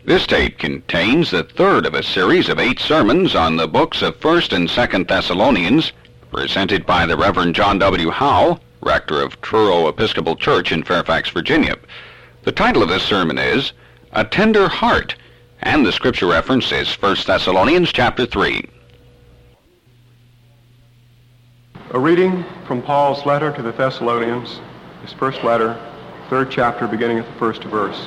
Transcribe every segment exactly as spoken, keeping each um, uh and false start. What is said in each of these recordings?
This tape contains the third of a series of eight sermons on the books of First and Second Thessalonians, presented by the Reverend John W. Howe, rector of Truro Episcopal Church in Fairfax, Virginia. The title of this sermon is A Tender Heart, and the scripture reference is First Thessalonians chapter three. A reading from Paul's letter to the Thessalonians, his first letter, third chapter, beginning at the first verse.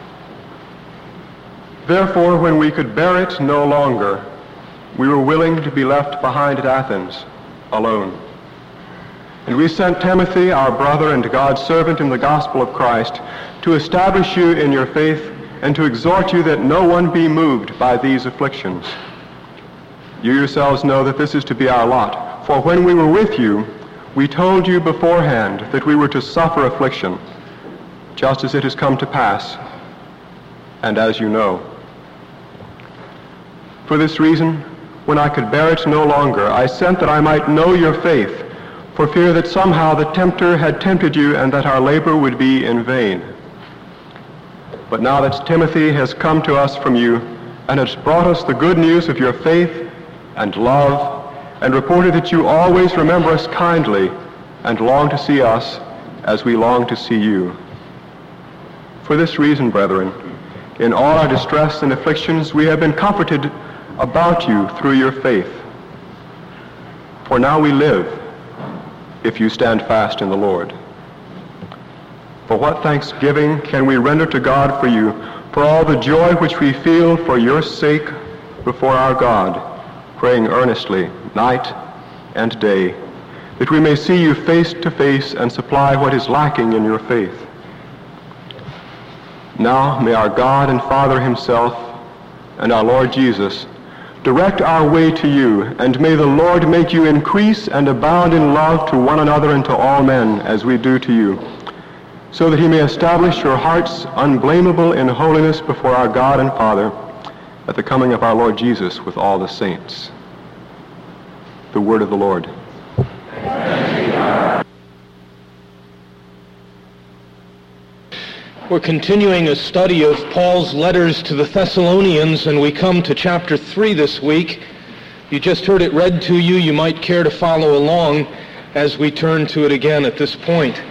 Therefore, when we could bear it no longer, we were willing to be left behind at Athens, alone. And we sent Timothy, our brother and God's servant in the gospel of Christ, to establish you in your faith and to exhort you that no one be moved by these afflictions. You yourselves know that this is to be our lot. For when we were with you, we told you beforehand that we were to suffer affliction, just as it has come to pass, and as you know. For this reason, when I could bear it no longer, I sent that I might know your faith, for fear that somehow the tempter had tempted you and that our labor would be in vain. But now that Timothy has come to us from you and has brought us the good news of your faith and love, and reported that you always remember us kindly and long to see us as we long to see you. For this reason, brethren, in all our distress and afflictions, we have been comforted about you through your faith. For now we live, if you stand fast in the Lord. For what thanksgiving can we render to God for you, for all the joy which we feel for your sake before our God, praying earnestly, night and day, that we may see you face to face and supply what is lacking in your faith. Now may our God and Father himself and our Lord Jesus direct our way to you, and may the Lord make you increase and abound in love to one another and to all men, as we do to you, so that he may establish your hearts unblameable in holiness before our God and Father at the coming of our Lord Jesus with all the saints. The word of the Lord. We're continuing a study of Paul's letters to the Thessalonians, and we come to chapter three this week. You just heard it read to you. You might care to follow along as we turn to it again at this point.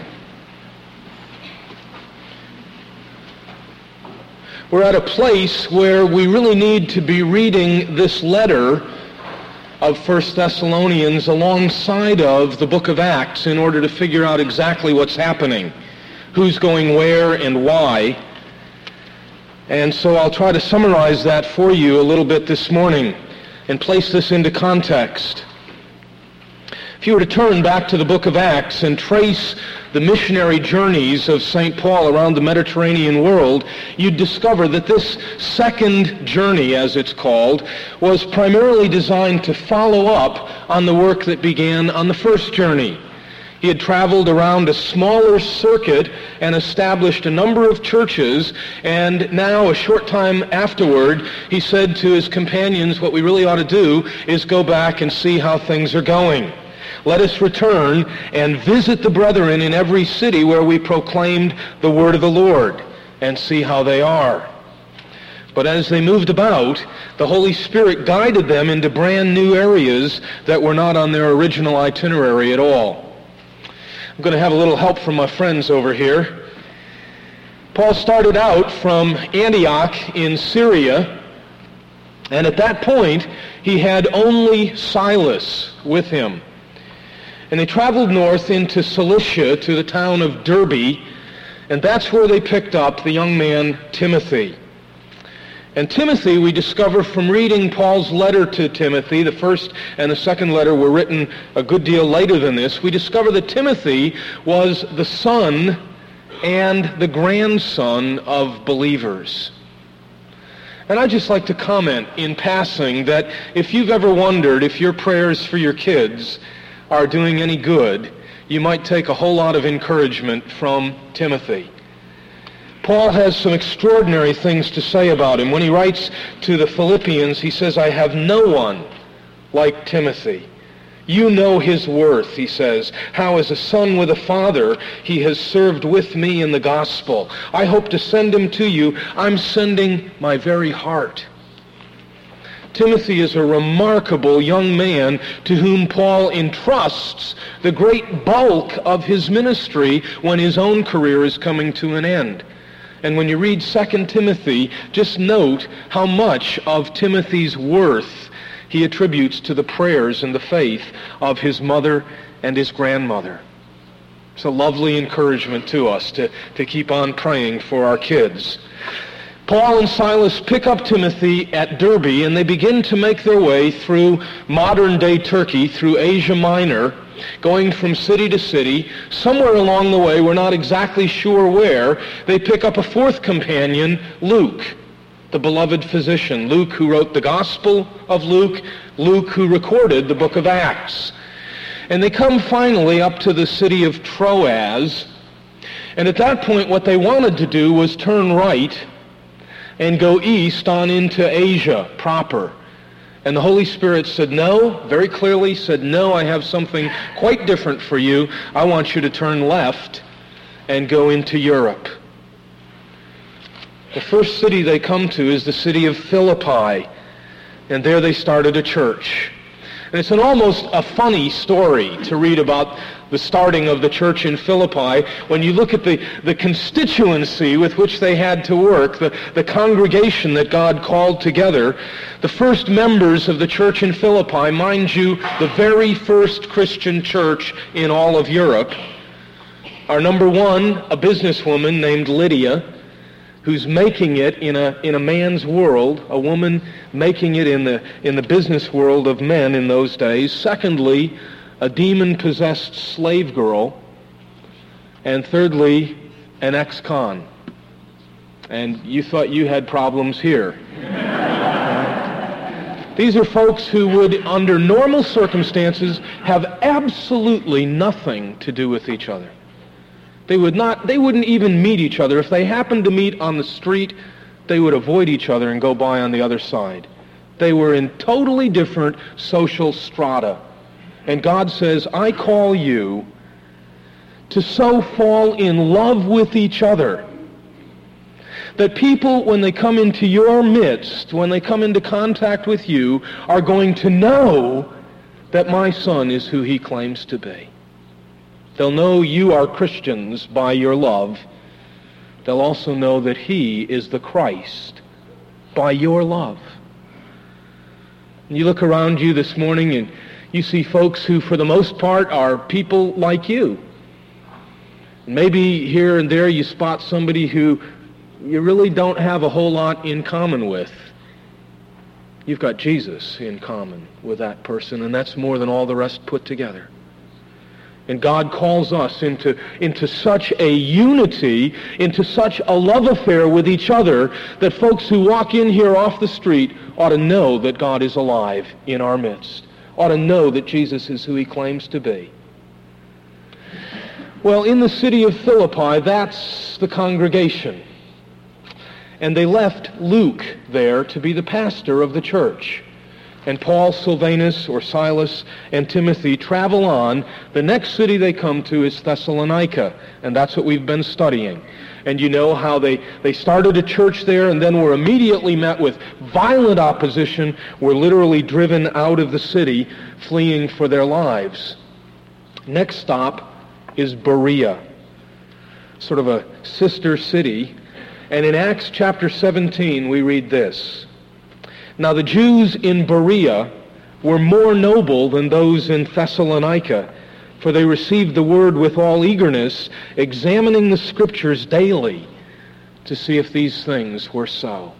We're at a place where we really need to be reading this letter of First Thessalonians alongside of the book of Acts in order to figure out exactly what's happening, who's going where and why. And so I'll try to summarize that for you a little bit this morning and place this into context. If you were to turn back to the book of Acts and trace the missionary journeys of Saint Paul around the Mediterranean world, you'd discover that this second journey, as it's called, was primarily designed to follow up on the work that began on the first journey. He had traveled around a smaller circuit and established a number of churches, and now, a short time afterward, he said to his companions, what we really ought to do is go back and see how things are going. Let us return and visit the brethren in every city where we proclaimed the word of the Lord, and see how they are. But as they moved about, the Holy Spirit guided them into brand new areas that were not on their original itinerary at all. I'm going to have a little help from my friends over here. Paul started out from Antioch in Syria, and at that point he had only Silas with him. And they traveled north into Cilicia to the town of Derbe, and that's where they picked up the young man Timothy. And Timothy, we discover from reading Paul's letter to Timothy, the first and the second letter were written a good deal later than this, we discover that Timothy was the son and the grandson of believers. And I'd just like to comment in passing that if you've ever wondered if your prayers for your kids are doing any good, you might take a whole lot of encouragement from Timothy. Paul has some extraordinary things to say about him. When he writes to the Philippians, he says, I have no one like Timothy. You know his worth, he says, how as a son with a father he has served with me in the gospel. I hope to send him to you. I'm sending my very heart. Timothy is a remarkable young man to whom Paul entrusts the great bulk of his ministry when his own career is coming to an end. And when you read Second Timothy, just note how much of Timothy's worth he attributes to the prayers and the faith of his mother and his grandmother. It's a lovely encouragement to us to, to keep on praying for our kids. Paul and Silas pick up Timothy at Derbe, and they begin to make their way through modern-day Turkey, through Asia Minor, going from city to city. Somewhere along the way, we're not exactly sure where, they pick up a fourth companion, Luke, the beloved physician. Luke, who wrote the Gospel of Luke, Luke, who recorded the book of Acts. And they come finally up to the city of Troas, and at that point what they wanted to do was turn right and go east on into Asia proper. And the Holy Spirit said no, very clearly said, no, I have something quite different for you. I want you to turn left and go into Europe. The first city they come to is the city of Philippi, and there they started a church. And it's an almost a funny story to read about the starting of the church in Philippi when you look at the, the constituency with which they had to work, the, the congregation that God called together. The first members of the church in Philippi, mind you, the very first Christian church in all of Europe, are number one, a businesswoman named Lydia, who's making it in a in a man's world, a woman making it in the in the business world of men in those days. Secondly, a demon-possessed slave girl. And thirdly, an ex-con. And you thought you had problems here. These are folks who would, under normal circumstances, have absolutely nothing to do with each other. They would not, they wouldn't even meet each other. If they happened to meet on the street, they would avoid each other and go by on the other side. They were in totally different social strata. And God says, I call you to so fall in love with each other that people, when they come into your midst, when they come into contact with you, are going to know that my son is who he claims to be. They'll know you are Christians by your love. They'll also know that he is the Christ by your love. And you look around you this morning and you see folks who, for the most part, are people like you. Maybe here and there you spot somebody who you really don't have a whole lot in common with. You've got Jesus in common with that person, and that's more than all the rest put together. And God calls us into, into such a unity, into such a love affair with each other, that folks who walk in here off the street ought to know that God is alive in our midst, ought to know that Jesus is who he claims to be. Well, in the city of Philippi, that's the congregation. And they left Luke there to be the pastor of the church. And Paul, Silvanus, or Silas, and Timothy travel on. The next city they come to is Thessalonica, and that's what we've been studying. And you know how they, they started a church there and then were immediately met with violent opposition, were literally driven out of the city, fleeing for their lives. Next stop is Berea, sort of a sister city. And in Acts chapter seventeen, we read this. Now the Jews in Berea were more noble than those in Thessalonica, for they received the word with all eagerness, examining the Scriptures daily to see if these things were so.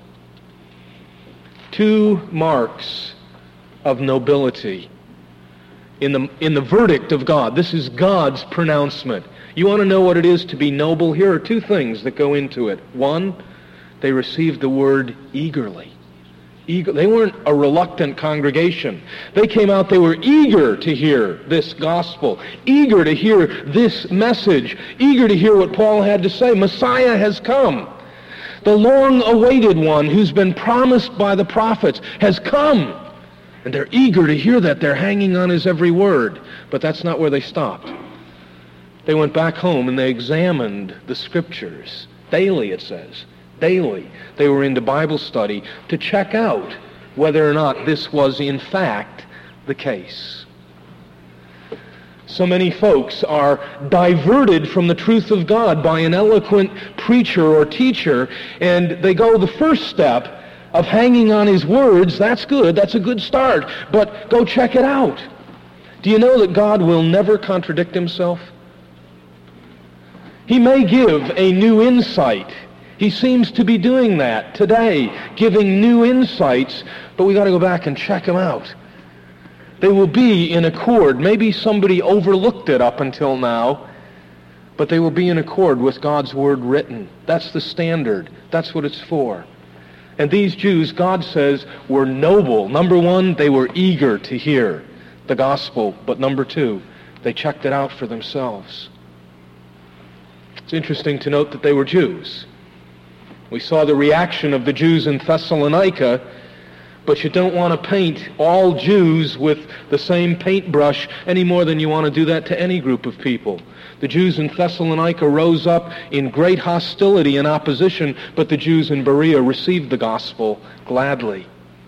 Two marks of nobility in the, in the verdict of God. This is God's pronouncement. You want to know what it is to be noble? Here are two things that go into it. One, they received the word eagerly. Eager. They weren't a reluctant congregation. They came out, they were eager to hear this gospel, eager to hear this message, eager to hear what Paul had to say. Messiah has come. The long-awaited one who's been promised by the prophets has come. And they're eager to hear that. They're hanging on his every word. But that's not where they stopped. They went back home and they examined the Scriptures. Daily, it says. Daily. They were into Bible study to check out whether or not this was in fact the case. So many folks are diverted from the truth of God by an eloquent preacher or teacher, and they go the first step of hanging on his words. That's good. That's a good start. But go check it out. Do you know that God will never contradict himself? He may give a new insight. He seems to be doing that today, giving new insights, but we got to go back and check them out. They will be in accord. Maybe somebody overlooked it up until now, but they will be in accord with God's word written. That's the standard. That's what it's for. And these Jews, God says, were noble. Number one, they were eager to hear the gospel. But number two, they checked it out for themselves. It's interesting to note that they were Jews. We saw the reaction of the Jews in Thessalonica, but you don't want to paint all Jews with the same paintbrush any more than you want to do that to any group of people. The Jews in Thessalonica rose up in great hostility and opposition, but the Jews in Berea received the gospel gladly.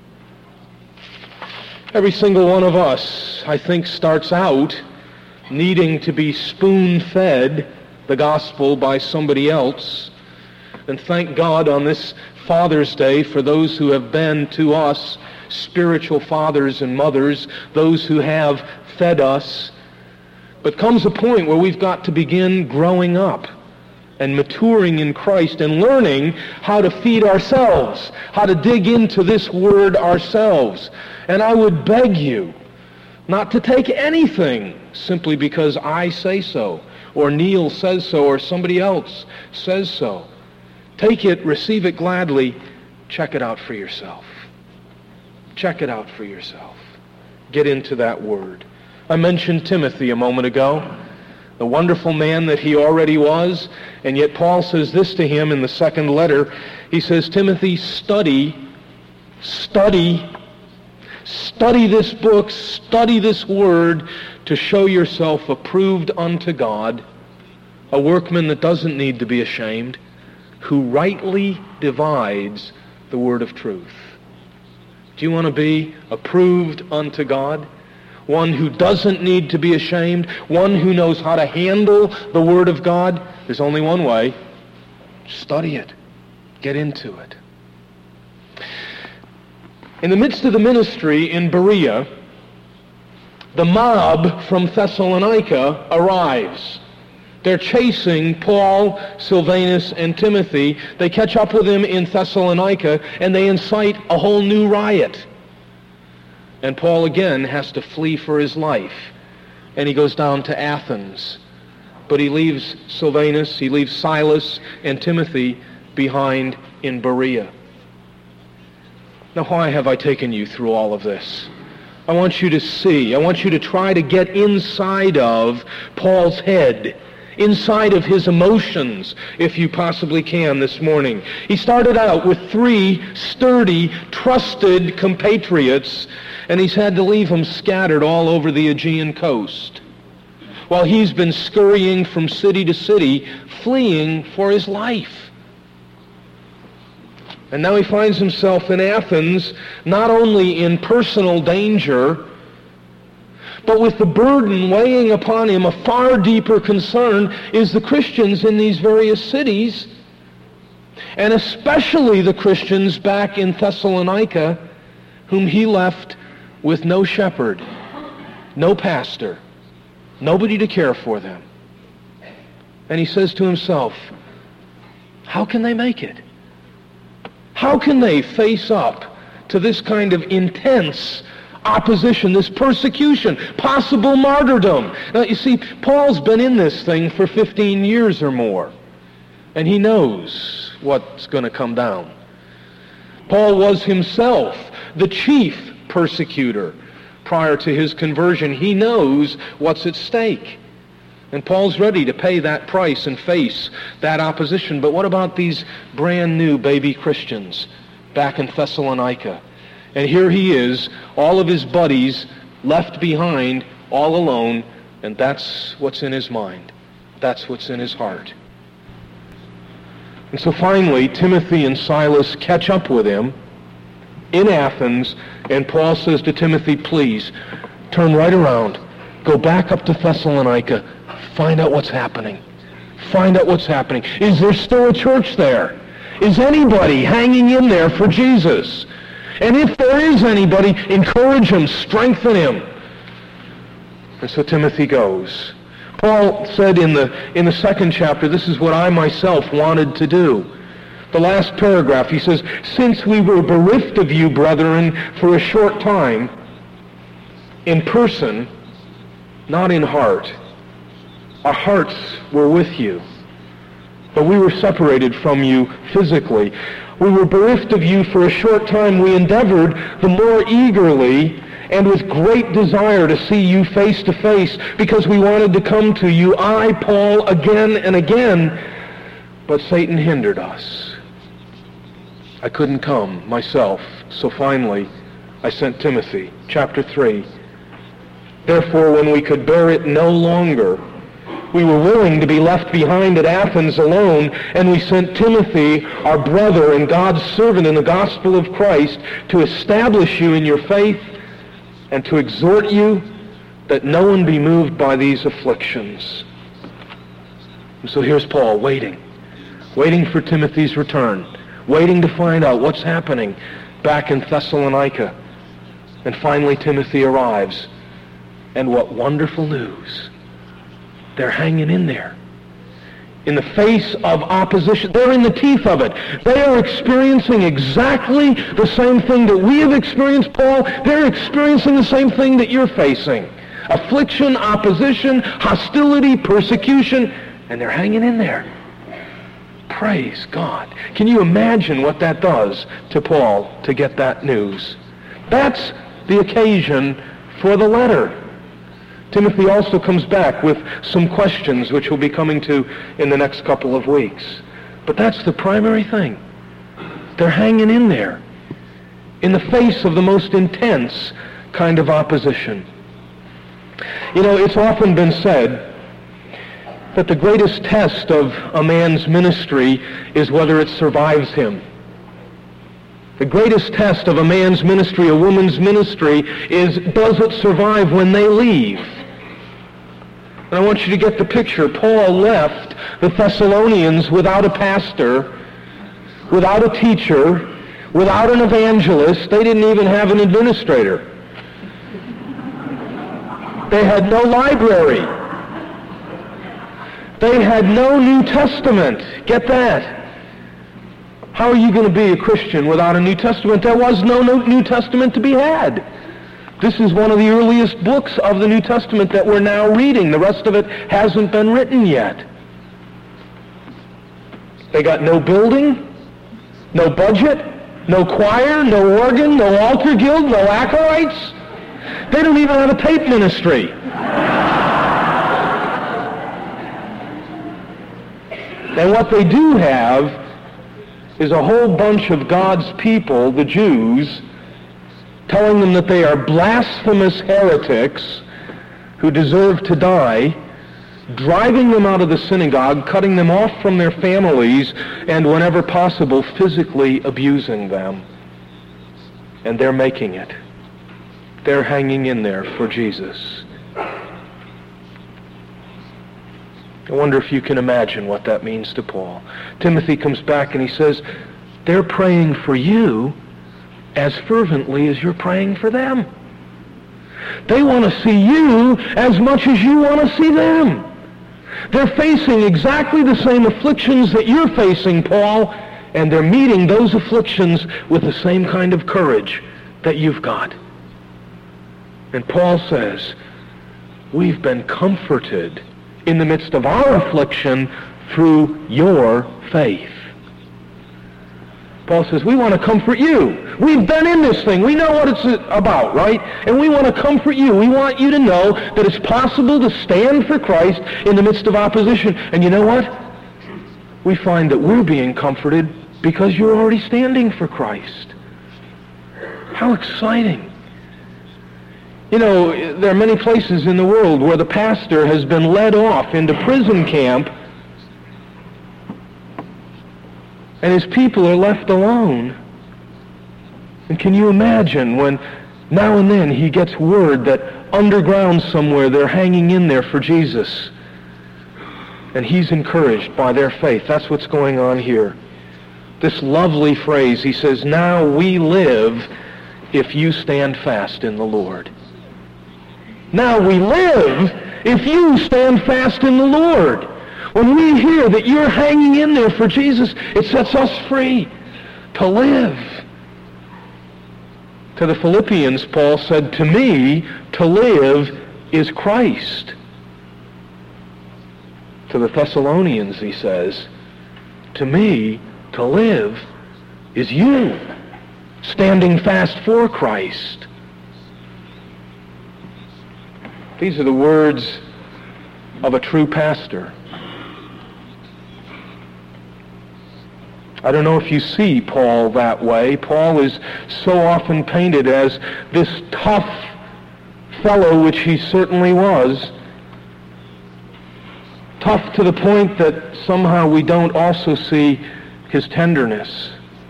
Every single one of us, I think, starts out needing to be spoon-fed the gospel by somebody else. And thank God on this Father's Day for those who have been to us spiritual fathers and mothers, those who have fed us. But comes a point where we've got to begin growing up and maturing in Christ and learning how to feed ourselves, how to dig into this word ourselves. And I would beg you not to take anything simply because I say so, or Neil says so, or somebody else says so. Take it, receive it gladly, check it out for yourself. Check it out for yourself. Get into that word. I mentioned Timothy a moment ago, the wonderful man that he already was, and yet Paul says this to him in the second letter. He says, Timothy, study, study, study this book, study this word to show yourself approved unto God, a workman that doesn't need to be ashamed, who rightly divides the word of truth. Do you want to be approved unto God? One who doesn't need to be ashamed, one who knows how to handle the word of God? There's only one way. Study it. Get into it. In the midst of the ministry in Berea, the mob from Thessalonica arrives. They're chasing Paul, Silvanus, and Timothy. They catch up with them in Thessalonica, and they incite a whole new riot. And Paul again has to flee for his life. And he goes down to Athens. But he leaves Silvanus, he leaves Silas, and Timothy behind in Berea. Now, why have I taken you through all of this? I want you to see, I want you to try to get inside of Paul's head, inside of his emotions, if you possibly can this morning. He started out with three sturdy, trusted compatriots, and he's had to leave them scattered all over the Aegean coast, while he's been scurrying from city to city, fleeing for his life. And now he finds himself in Athens, not only in personal danger, but with the burden weighing upon him, a far deeper concern is the Christians in these various cities, and especially the Christians back in Thessalonica, whom he left with no shepherd, no pastor, nobody to care for them. And he says to himself, how can they make it? How can they face up to this kind of intense opposition, this persecution, possible martyrdom? Now, you see, Paul's been in this thing for fifteen years or more, and he knows what's going to come down. Paul was himself the chief persecutor prior to his conversion. He knows what's at stake. And Paul's ready to pay that price and face that opposition. But what about these brand new baby Christians back in Thessalonica? And here he is, all of his buddies left behind, all alone, and that's what's in his mind. That's what's in his heart. And so finally, Timothy and Silas catch up with him in Athens, and Paul says to Timothy, please, turn right around, go back up to Thessalonica, find out what's happening. Find out what's happening. Is there still a church there? Is anybody hanging in there for Jesus? And if there is anybody, encourage him, strengthen him. And so Timothy goes. Paul said in the in the second chapter, this is what I myself wanted to do. The last paragraph, he says, since we were bereft of you, brethren, for a short time, in person, not in heart, our hearts were with you, but we were separated from you physically. We were bereft of you for a short time. We endeavored the more eagerly and with great desire to see you face to face, because we wanted to come to you, I, Paul, again and again, but Satan hindered us. I couldn't come myself, so finally I sent Timothy. Chapter three. Therefore, when we could bear it no longer, we were willing to be left behind at Athens alone, and we sent Timothy, our brother and God's servant in the gospel of Christ, to establish you in your faith and to exhort you that no one be moved by these afflictions. And so here's Paul waiting, waiting for Timothy's return, waiting to find out what's happening back in Thessalonica. And finally Timothy arrives, and what wonderful news. They're hanging in there. In the face of opposition. They're in the teeth of it. They are experiencing exactly the same thing that we have experienced, Paul. They're experiencing the same thing that you're facing. Affliction, opposition, hostility, persecution, and they're hanging in there. Praise God. Can you imagine what that does to Paul to get that news? That's the occasion for the letter. Timothy also comes back with some questions which we'll be coming to in the next couple of weeks. But that's the primary thing. They're hanging in there in the face of the most intense kind of opposition. You know, it's often been said that the greatest test of a man's ministry is whether it survives him. The greatest test of a man's ministry, a woman's ministry, is does it survive when they leave? And I want you to get the picture. Paul left the Thessalonians without a pastor, without a teacher, without an evangelist. They didn't even have an administrator. They had no library. They had no New Testament. Get that? How are you going to be a Christian without a New Testament? There was no New Testament to be had. This is one of the earliest books of the New Testament that we're now reading. The rest of it hasn't been written yet. They got no building, no budget, no choir, no organ, no altar guild, no acolytes. They don't even have a tape ministry. And what they do have is a whole bunch of God's people, the Jews, telling them that they are blasphemous heretics who deserve to die, driving them out of the synagogue, cutting them off from their families, and whenever possible, physically abusing them. And they're making it. They're hanging in there for Jesus. I wonder if you can imagine what that means to Paul. Timothy comes back and he says, they're praying for you as fervently as you're praying for them. They want to see you as much as you want to see them. They're facing exactly the same afflictions that you're facing, Paul, and they're meeting those afflictions with the same kind of courage that you've got. And Paul says, we've been comforted in the midst of our affliction through your faith. Paul says, we want to comfort you. We've been in this thing. We know what it's about, right? And we want to comfort you. We want you to know that it's possible to stand for Christ in the midst of opposition. And you know what? We find that we're being comforted because you're already standing for Christ. How exciting. You know, there are many places in the world where the pastor has been led off into prison camp and his people are left alone. And can you imagine when now and then he gets word that underground somewhere they're hanging in there for Jesus, and he's encouraged by their faith. That's what's going on here. This lovely phrase, he says, now we live if you stand fast in the Lord. Now we live if you stand fast in the Lord. When we hear that you're hanging in there for Jesus, it sets us free to live. To the Philippians, Paul said, to me, to live is Christ. To the Thessalonians, he says, to me, to live is you, standing fast for Christ. These are the words of a true pastor. I don't know if you see Paul that way. Paul is so often painted as this tough fellow, which he certainly was. Tough to the point that somehow we don't also see his tenderness.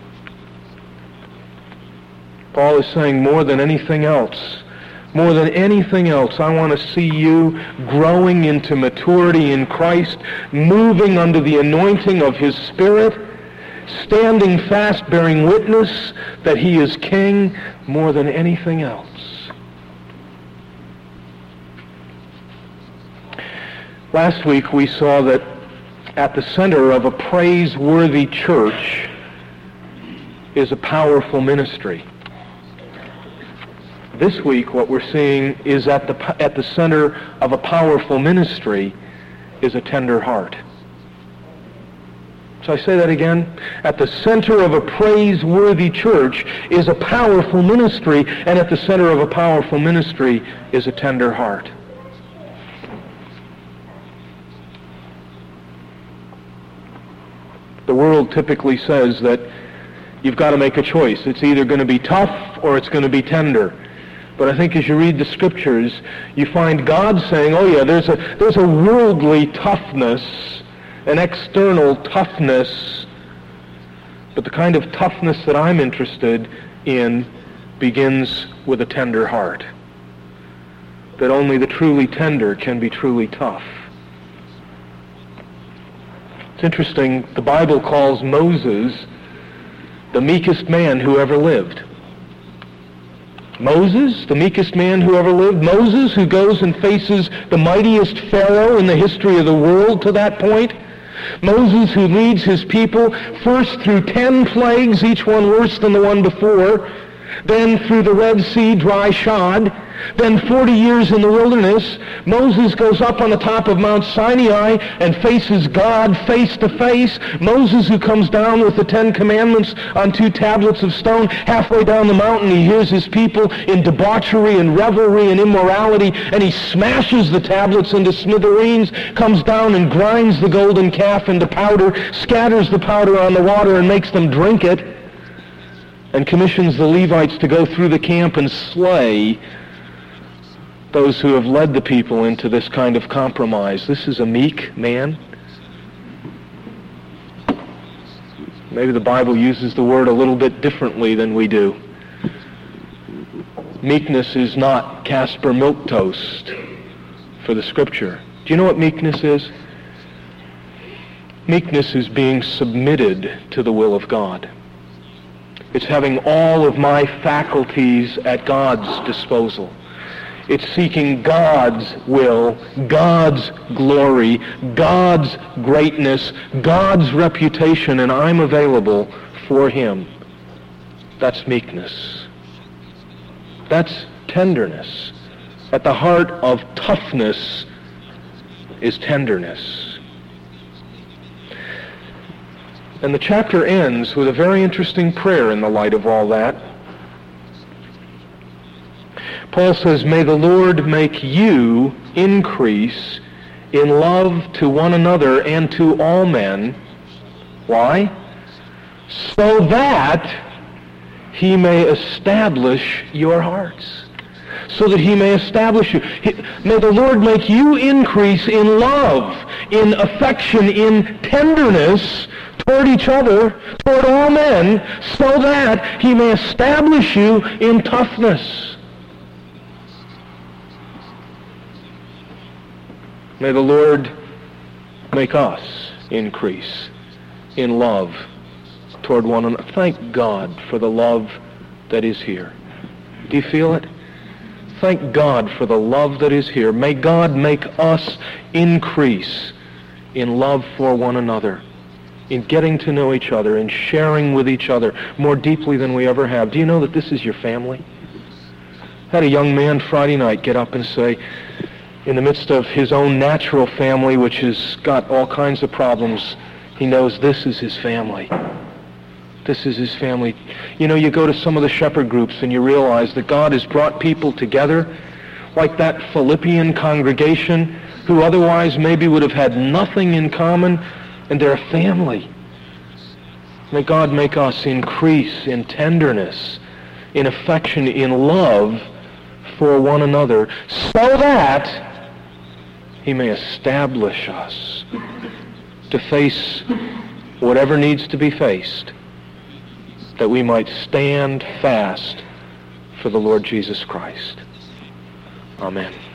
Paul is saying more than anything else, more than anything else, I want to see you growing into maturity in Christ, moving under the anointing of his Spirit, standing fast, bearing witness that he is King more than anything else. Last week we saw that at the center of a praiseworthy church is a powerful ministry. This week what we're seeing is at the, at the center of a powerful ministry is a tender heart. So I say that again. At the center of a praiseworthy church is a powerful ministry, and at the center of a powerful ministry is a tender heart. The world typically says that you've got to make a choice. It's either going to be tough or it's going to be tender. But I think as you read the Scriptures, you find God saying, oh yeah, there's a, there's a worldly toughness, an external toughness, but the kind of toughness that I'm interested in begins with a tender heart. That only the truly tender can be truly tough. It's interesting, the Bible calls Moses the meekest man who ever lived. Moses, the meekest man who ever lived. Moses, who goes and faces the mightiest Pharaoh in the history of the world to that point. Moses, who leads his people first through ten plagues, each one worse than the one before, then through the Red Sea, dry shod, then forty years in the wilderness. Moses goes up on the top of Mount Sinai and faces God face to face. Moses, who comes down with the Ten Commandments on two tablets of stone, halfway down the mountain he hears his people in debauchery and revelry and immorality, and he smashes the tablets into smithereens, comes down and grinds the golden calf into powder, scatters the powder on the water and makes them drink it, and commissions the Levites to go through the camp and slay those who have led the people into this kind of compromise. This is a meek man. Maybe the Bible uses the word a little bit differently than we do. Meekness is not Casper milk toast for the Scripture. Do you know what meekness is? Meekness is being submitted to the will of God. It's having all of my faculties at God's disposal. It's seeking God's will, God's glory, God's greatness, God's reputation, and I'm available for Him. That's meekness. That's tenderness. At the heart of toughness is tenderness. And the chapter ends with a very interesting prayer in the light of all that. Paul says, may the Lord make you increase in love to one another and to all men. Why? So that he may establish your hearts. So that he may establish you. May the Lord make you increase in love, in affection, in tenderness toward each other, toward all men, so that he may establish you in toughness. May the Lord make us increase in love toward one another. Thank God for the love that is here. Do you feel it? Thank God for the love that is here. May God make us increase in love for one another, in getting to know each other, in sharing with each other more deeply than we ever have. Do you know that this is your family? I had a young man Friday night get up and say, in the midst of his own natural family, which has got all kinds of problems, he knows this is his family. This is his family. You know, you go to some of the shepherd groups and you realize that God has brought people together like that Philippian congregation who otherwise maybe would have had nothing in common, and they're a family. May God make us increase in tenderness, in affection, in love for one another, so that he may establish us to face whatever needs to be faced, that we might stand fast for the Lord Jesus Christ. Amen.